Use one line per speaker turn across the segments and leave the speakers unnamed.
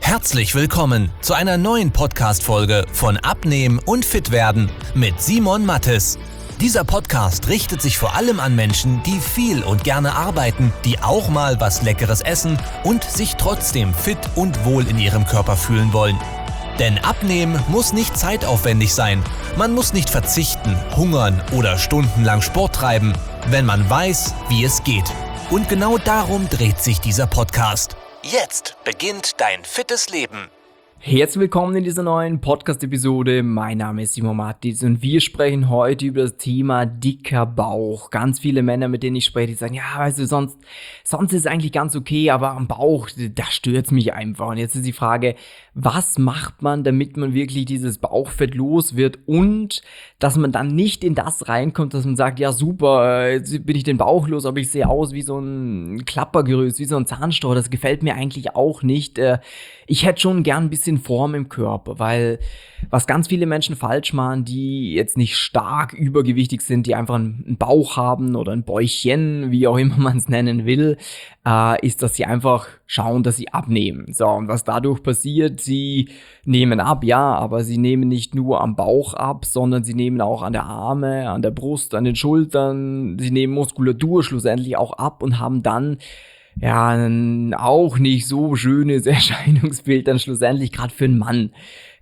Herzlich willkommen zu einer neuen Podcast-Folge von Abnehmen und Fitwerden mit Simon Mattes. Dieser Podcast richtet sich vor allem an Menschen, die viel und gerne arbeiten, die auch mal was Leckeres essen und sich trotzdem fit und wohl in ihrem Körper fühlen wollen. Denn Abnehmen muss nicht zeitaufwendig sein. Man muss nicht verzichten, hungern oder stundenlang Sport treiben, wenn man weiß, wie es geht. Und genau darum dreht sich dieser Podcast. Jetzt beginnt dein fittes Leben.
Herzlich willkommen in dieser neuen Podcast-Episode. Mein Name ist Simon Mattes und wir sprechen heute über das Thema dicker Bauch. Ganz viele Männer, mit denen ich spreche, die sagen, ja, weißt du, sonst ist es eigentlich ganz okay, aber am Bauch, da stört's mich einfach. Und jetzt ist die Frage, was macht man, damit man wirklich dieses Bauchfett los wird und dass man dann nicht in das reinkommt, dass man sagt, ja super, jetzt bin ich den Bauch los, aber ich sehe aus wie so ein Klappergerüst, wie so ein Zahnstocher, das gefällt mir eigentlich auch nicht. Ich hätte schon gern ein bisschen Form im Körper, weil was ganz viele Menschen falsch machen, die jetzt nicht stark übergewichtig sind, die einfach einen Bauch haben oder ein Bäuchchen, wie auch immer man es nennen will, ist, dass sie einfach schauen, dass sie abnehmen. So, und was dadurch passiert, sie nehmen ab, ja, aber sie nehmen nicht nur am Bauch ab, sondern sie nehmen auch an der Arme, an der Brust, an den Schultern, sie nehmen Muskulatur schlussendlich auch ab und haben dann ja, auch nicht so schönes Erscheinungsbild dann schlussendlich, gerade für einen Mann.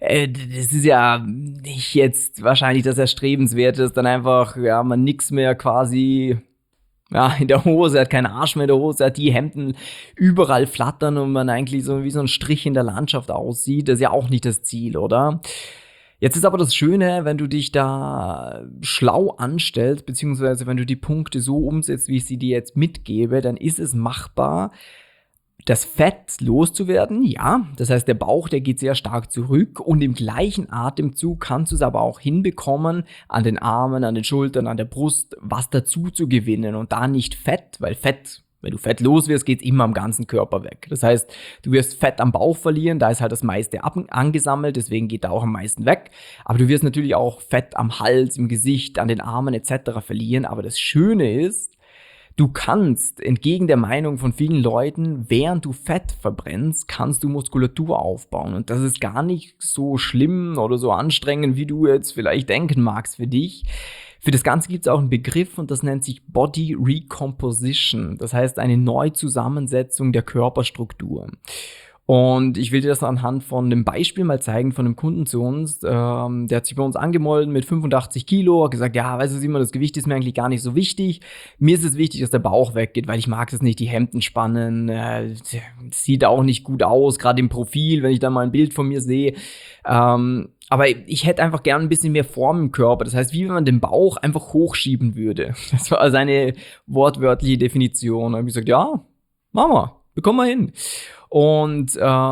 Das ist ja nicht jetzt wahrscheinlich das Erstrebenswerte, dass dann einfach, ja, man nix mehr quasi, ja, in der Hose hat, keinen Arsch mehr in der Hose hat, die Hemden überall flattern und man eigentlich so wie so ein Strich in der Landschaft aussieht. Das ist ja auch nicht das Ziel, oder? Jetzt ist aber das Schöne, wenn du dich da schlau anstellst, beziehungsweise wenn du die Punkte so umsetzt, wie ich sie dir jetzt mitgebe, dann ist es machbar, das Fett loszuwerden, ja. Das heißt, der Bauch, der geht sehr stark zurück und im gleichen Atemzug kannst du es aber auch hinbekommen, an den Armen, an den Schultern, an der Brust was dazu zu gewinnen und da nicht Fett, weil Fett, wenn du Fett los wirst, geht es immer am ganzen Körper weg. Das heißt, du wirst Fett am Bauch verlieren, da ist halt das meiste angesammelt, deswegen geht da auch am meisten weg. Aber du wirst natürlich auch Fett am Hals, im Gesicht, an den Armen etc. verlieren. Aber das Schöne ist, du kannst, entgegen der Meinung von vielen Leuten, während du Fett verbrennst, kannst du Muskulatur aufbauen. Und das ist gar nicht so schlimm oder so anstrengend, wie du jetzt vielleicht denken magst für dich. Für das Ganze gibt es auch einen Begriff und das nennt sich Body Recomposition. Das heißt eine Neuzusammensetzung der Körperstruktur. Und ich will dir das anhand von einem Beispiel mal zeigen von einem Kunden zu uns. Der hat sich bei uns angemeldet mit 85 Kilo, hat gesagt, ja, weißt du, Simon, das Gewicht ist mir eigentlich gar nicht so wichtig. Mir ist es wichtig, dass der Bauch weggeht, weil ich mag es nicht, die Hemden spannen. Sieht auch nicht gut aus, gerade im Profil, wenn ich da mal ein Bild von mir sehe. Aber ich hätte einfach gern ein bisschen mehr Form im Körper. Das heißt, wie wenn man den Bauch einfach hochschieben würde. Das war seine wortwörtliche Definition. Da habe ich gesagt, ja, machen wir, bekommen wir hin. Und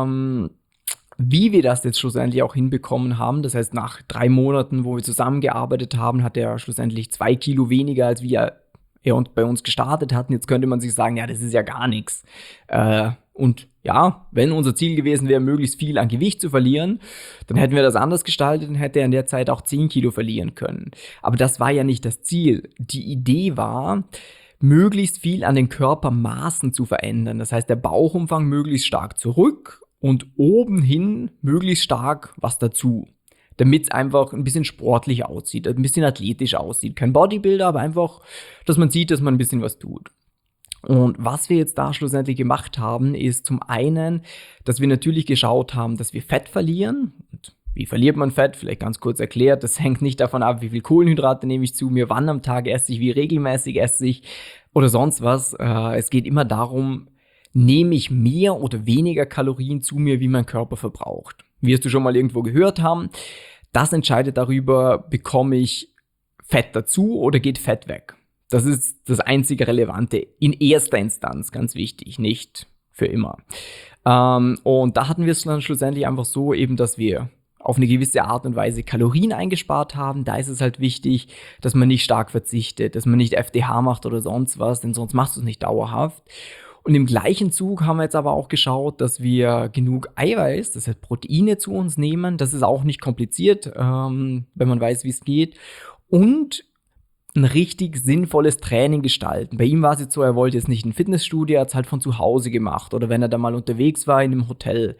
wie wir das jetzt schlussendlich auch hinbekommen haben, das heißt nach 3 Monaten, wo wir zusammengearbeitet haben, hat er schlussendlich 2 Kilo weniger, als er bei uns gestartet hatten. Jetzt könnte man sich sagen, ja, das ist ja gar nichts. Und ja, wenn unser Ziel gewesen wäre, möglichst viel an Gewicht zu verlieren, dann hätten wir das anders gestaltet und hätte er in der Zeit auch 10 Kilo verlieren können. Aber das war ja nicht das Ziel. Die Idee war, möglichst viel an den Körpermaßen zu verändern. Das heißt, der Bauchumfang möglichst stark zurück und oben hin möglichst stark was dazu. Damit es einfach ein bisschen sportlich aussieht, ein bisschen athletisch aussieht. Kein Bodybuilder, aber einfach, dass man sieht, dass man ein bisschen was tut. Und was wir jetzt da schlussendlich gemacht haben, ist zum einen, dass wir natürlich geschaut haben, dass wir Fett verlieren. Und wie verliert man Fett? Vielleicht ganz kurz erklärt, das hängt nicht davon ab, wie viel Kohlenhydrate nehme ich zu mir, wann am Tag esse ich, wie regelmäßig esse ich oder sonst was. Es geht immer darum, nehme ich mehr oder weniger Kalorien zu mir, wie mein Körper verbraucht. Wirst du schon mal irgendwo gehört haben. Das entscheidet darüber, bekomme ich Fett dazu oder geht Fett weg. Das ist das einzige Relevante in erster Instanz, ganz wichtig, nicht für immer. Und da hatten wir es dann schlussendlich einfach so eben, dass wir auf eine gewisse Art und Weise Kalorien eingespart haben. Da ist es halt wichtig, dass man nicht stark verzichtet, dass man nicht FDH macht oder sonst was, denn sonst machst du es nicht dauerhaft. Und im gleichen Zug haben wir jetzt aber auch geschaut, dass wir genug Eiweiß, das heißt Proteine zu uns nehmen. Das ist auch nicht kompliziert, wenn man weiß, wie es geht. Und ein richtig sinnvolles Training gestalten. Bei ihm war es jetzt so, er wollte jetzt nicht ein Fitnessstudio, er hat es halt von zu Hause gemacht oder wenn er da mal unterwegs war in einem Hotel.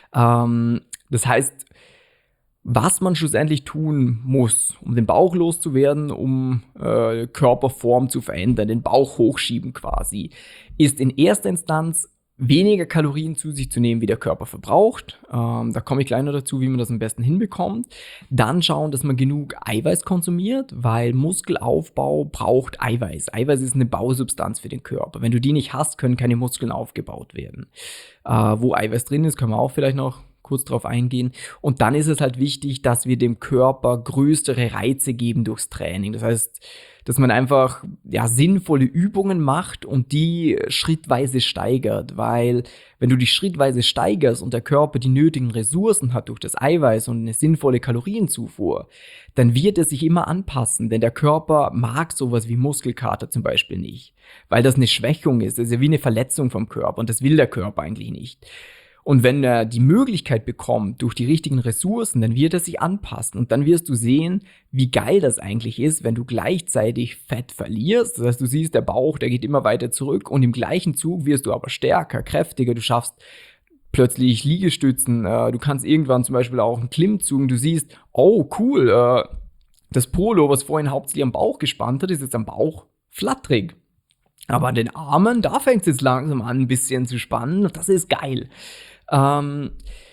Das heißt, was man schlussendlich tun muss, um den Bauch loszuwerden, um Körperform zu verändern, den Bauch hochschieben quasi, ist in erster Instanz weniger Kalorien zu sich zu nehmen, wie der Körper verbraucht. Da komme ich gleich noch dazu, wie man das am besten hinbekommt. Dann schauen, dass man genug Eiweiß konsumiert, weil Muskelaufbau braucht Eiweiß. Eiweiß ist eine Bausubstanz für den Körper. Wenn du die nicht hast, können keine Muskeln aufgebaut werden. Wo Eiweiß drin ist, können wir auch vielleicht noch kurz drauf eingehen. Und dann ist es halt wichtig, dass wir dem Körper größere Reize geben durchs Training. Das heißt, dass man einfach sinnvolle Übungen macht und die schrittweise steigert, weil wenn du dich schrittweise steigerst und der Körper die nötigen Ressourcen hat durch das Eiweiß und eine sinnvolle Kalorienzufuhr, dann wird er sich immer anpassen, denn der Körper mag sowas wie Muskelkater zum Beispiel nicht, weil das eine Schwächung ist, das ist ja wie eine Verletzung vom Körper und das will der Körper eigentlich nicht. Und wenn er die Möglichkeit bekommt, durch die richtigen Ressourcen, dann wird er sich anpassen. Und dann wirst du sehen, wie geil das eigentlich ist, wenn du gleichzeitig Fett verlierst. Das heißt, du siehst, der Bauch, der geht immer weiter zurück und im gleichen Zug wirst du aber stärker, kräftiger. Du schaffst plötzlich Liegestützen. Du kannst irgendwann zum Beispiel auch einen Klimmzug. Du siehst, oh cool, das Polo, was vorhin hauptsächlich am Bauch gespannt hat, ist jetzt am Bauch flatterig. Aber an den Armen, da fängt es jetzt langsam an, ein bisschen zu spannen. Und das ist geil. In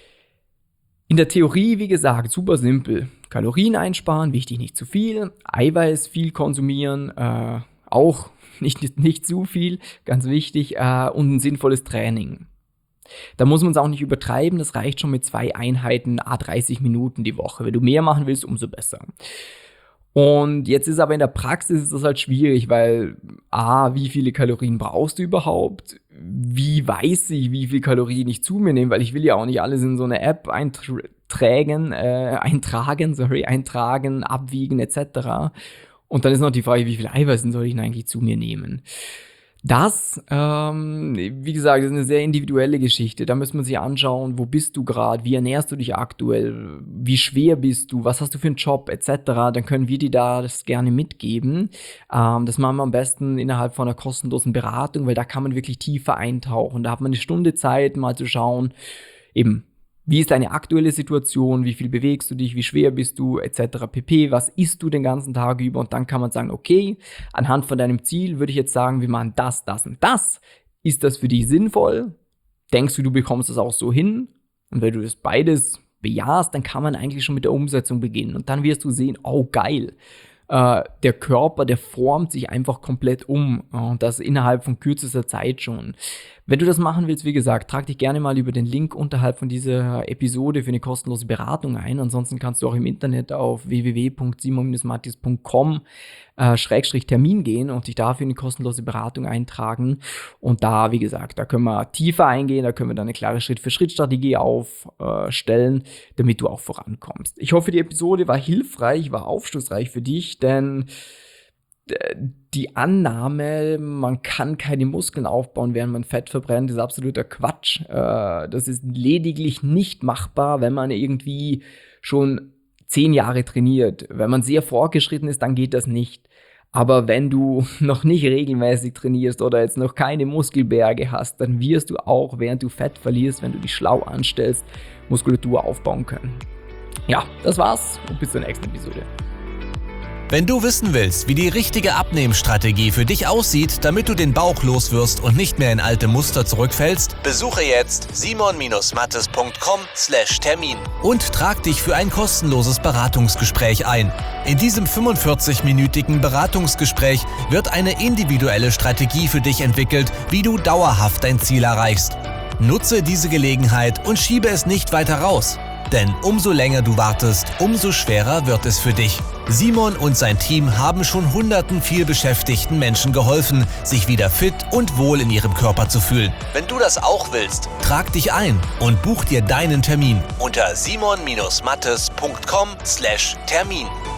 der Theorie, wie gesagt, super simpel. Kalorien einsparen, wichtig nicht zu viel. Eiweiß viel konsumieren, auch nicht zu viel, ganz wichtig. Und ein sinnvolles Training. Da muss man es auch nicht übertreiben, das reicht schon mit 2 Einheiten, 30 Minuten die Woche. Wenn du mehr machen willst, umso besser. Und jetzt ist aber in der Praxis ist das halt schwierig, weil wie viele Kalorien brauchst du überhaupt? Wie weiß ich, wie viel Kalorien ich zu mir nehme? Weil ich will ja auch nicht alles in so eine App eintragen, abwiegen etc. Und dann ist noch die Frage, wie viel Eiweiß soll ich denn eigentlich zu mir nehmen? Das, wie gesagt, ist eine sehr individuelle Geschichte. Da muss man sich anschauen, wo bist du gerade, wie ernährst du dich aktuell, wie schwer bist du, was hast du für einen Job etc. Dann können wir dir das gerne mitgeben. Das machen wir am besten innerhalb von einer kostenlosen Beratung, weil da kann man wirklich tiefer eintauchen. Da hat man eine Stunde Zeit, mal zu schauen, eben, wie ist deine aktuelle Situation, wie viel bewegst du dich, wie schwer bist du, etc. pp. Was isst du den ganzen Tag über? Und dann kann man sagen, okay, anhand von deinem Ziel würde ich jetzt sagen, wir machen das, das und das. Ist das für dich sinnvoll? Denkst du bekommst das auch so hin? Und wenn du das beides bejahst, dann kann man eigentlich schon mit der Umsetzung beginnen. Und dann wirst du sehen, oh geil, der Körper, der formt sich einfach komplett um. Und das innerhalb von kürzester Zeit schon. Wenn du das machen willst, wie gesagt, trag dich gerne mal über den Link unterhalb von dieser Episode für eine kostenlose Beratung ein. Ansonsten kannst du auch im Internet auf www.simon-mattis.com/Termin gehen und dich dafür eine kostenlose Beratung eintragen. Und da, wie gesagt, da können wir tiefer eingehen, da können wir dann eine klare Schritt-für-Schritt-Strategie aufstellen, damit du auch vorankommst. Ich hoffe, die Episode war hilfreich, war aufschlussreich für dich, denn die Annahme, man kann keine Muskeln aufbauen, während man Fett verbrennt, ist absoluter Quatsch. Das ist lediglich nicht machbar, wenn man irgendwie schon 10 Jahre trainiert. Wenn man sehr fortgeschritten ist, dann geht das nicht. Aber wenn du noch nicht regelmäßig trainierst oder jetzt noch keine Muskelberge hast, dann wirst du auch, während du Fett verlierst, wenn du dich schlau anstellst, Muskulatur aufbauen können. Ja, das war's und bis zur nächsten Episode.
Wenn du wissen willst, wie die richtige Abnehmstrategie für dich aussieht, damit du den Bauch loswirst und nicht mehr in alte Muster zurückfällst, besuche jetzt simon-mattes.com/Termin und trag dich für ein kostenloses Beratungsgespräch ein. In diesem 45-minütigen Beratungsgespräch wird eine individuelle Strategie für dich entwickelt, wie du dauerhaft dein Ziel erreichst. Nutze diese Gelegenheit und schiebe es nicht weiter raus. Denn umso länger du wartest, umso schwerer wird es für dich. Simon und sein Team haben schon hunderten vielbeschäftigten Menschen geholfen, sich wieder fit und wohl in ihrem Körper zu fühlen. Wenn du das auch willst, trag dich ein und buch dir deinen Termin unter simon-mattes.com/Termin.